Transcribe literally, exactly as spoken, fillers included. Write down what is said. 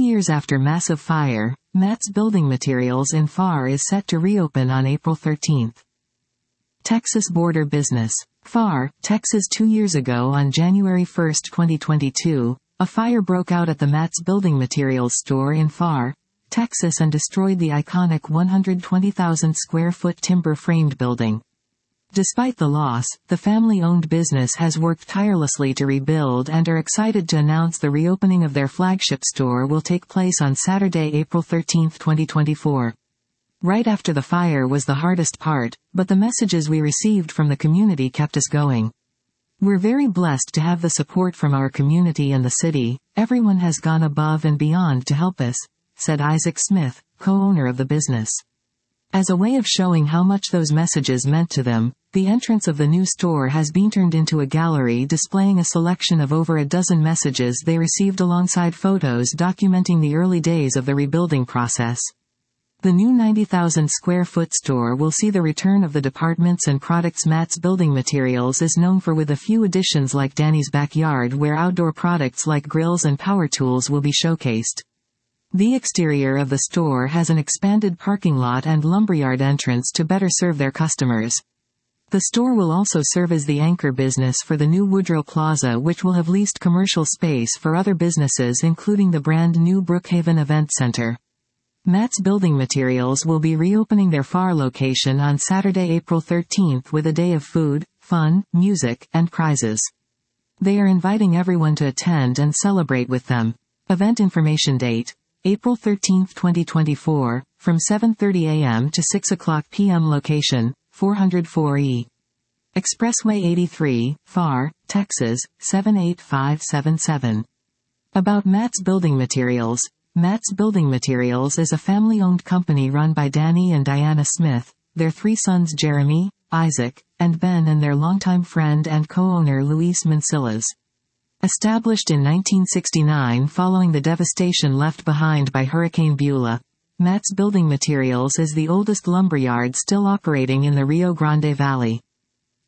years after massive fire, Matt's Building Materials in Pharr is set to reopen on April thirteenth. Texas border business. Pharr, Texas. Two years ago on January first, twenty twenty-two, a fire broke out at the Matt's Building Materials store in Pharr, Texas and destroyed the iconic one hundred twenty thousand square foot timber-framed building. Despite the loss, the family-owned business has worked tirelessly to rebuild and are excited to announce the reopening of their flagship store will take place on Saturday, April thirteenth, twenty twenty-four. Right after the fire was the hardest part, but the messages we received from the community kept us going. We're very blessed to have the support from our community and the city. Everyone has gone above and beyond to help us, said Isaac Smith, co-owner of the business. As a way of showing how much those messages meant to them, the entrance of the new store has been turned into a gallery displaying a selection of over a dozen messages they received alongside photos documenting the early days of the rebuilding process. The new ninety thousand square foot store will see the return of the departments and products Matt's Building Materials is known for, with a few additions like Danny's Backyard, where outdoor products like grills and power tools will be showcased. The exterior of the store has an expanded parking lot and lumberyard entrance to better serve their customers. The store will also serve as the anchor business for the new Woodrow Plaza, which will have leased commercial space for other businesses including the brand new Brookhaven Event Center. Matt's Building Materials will be reopening their Pharr location on Saturday, April thirteenth with a day of food, fun, music, and prizes. They are inviting everyone to attend and celebrate with them. Event information date: April thirteenth, twenty twenty-four, from seven thirty a m to six o'clock p m Location: four oh four E Expressway eighty-three, Pharr, Texas, seven eight five seven seven. About Matt's Building Materials. Matt's Building Materials is a family-owned company run by Danny and Diana Smith, their three sons Jeremy, Isaac, and Ben, and their longtime friend and co-owner Luis Mancillas. Established in nineteen sixty-nine following the devastation left behind by Hurricane Beulah, Matt's Building Materials is the oldest lumberyard still operating in the Rio Grande Valley.